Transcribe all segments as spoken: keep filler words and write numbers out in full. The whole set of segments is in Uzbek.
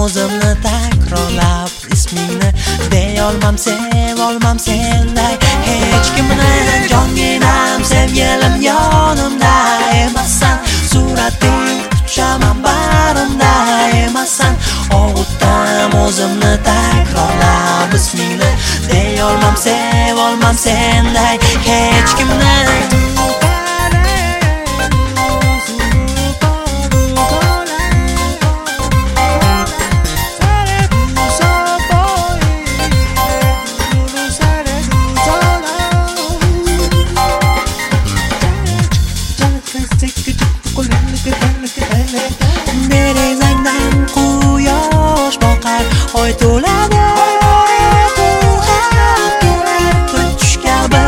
o'zimni takrorlab ismingni deyolmam, sevolmam senday hech kimni. Jonginam sevgilim yonimda emassan, surating uchaman barimda emassan. Og'utam o'zimni takrorlab ismingni deyolmam, sevolmam senday hech kimni. Derazangdan quyosh boqar, oy to'ladi, to'lg'ab kelar tush kabi.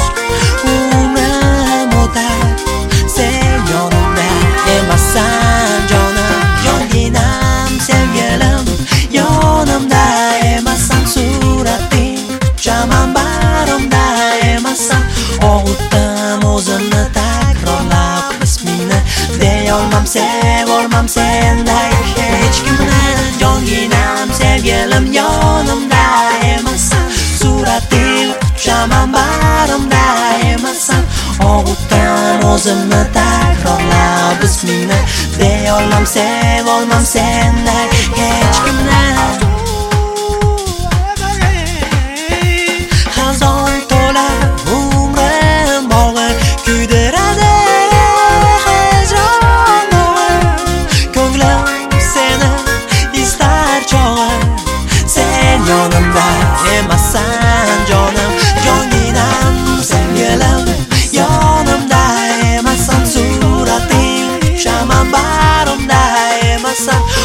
Umrim o'tar, sen yonimda emassan jonim. Jonginam sevgilim yonimda emassan, surating uchaman barimda emassan. Og'utdim o'zimni takrorlab ismingni deyolmam, sevolmam senday hech kimni. Jonginam sevgilim yonimda emassan, surating uchaman barimda emassan. Og'utdim o'zimni takrorlab ismingni deyolmam, sevolmam senday hech kimni. Xazon to'lar umrim og'ir, kuydiradi hijron og'ir. Ko'nglim seni istar chog'i, sen yonimda emassan jonim. Jonginam sevgilim yonimda emassan, surating uchaman barimda emassan.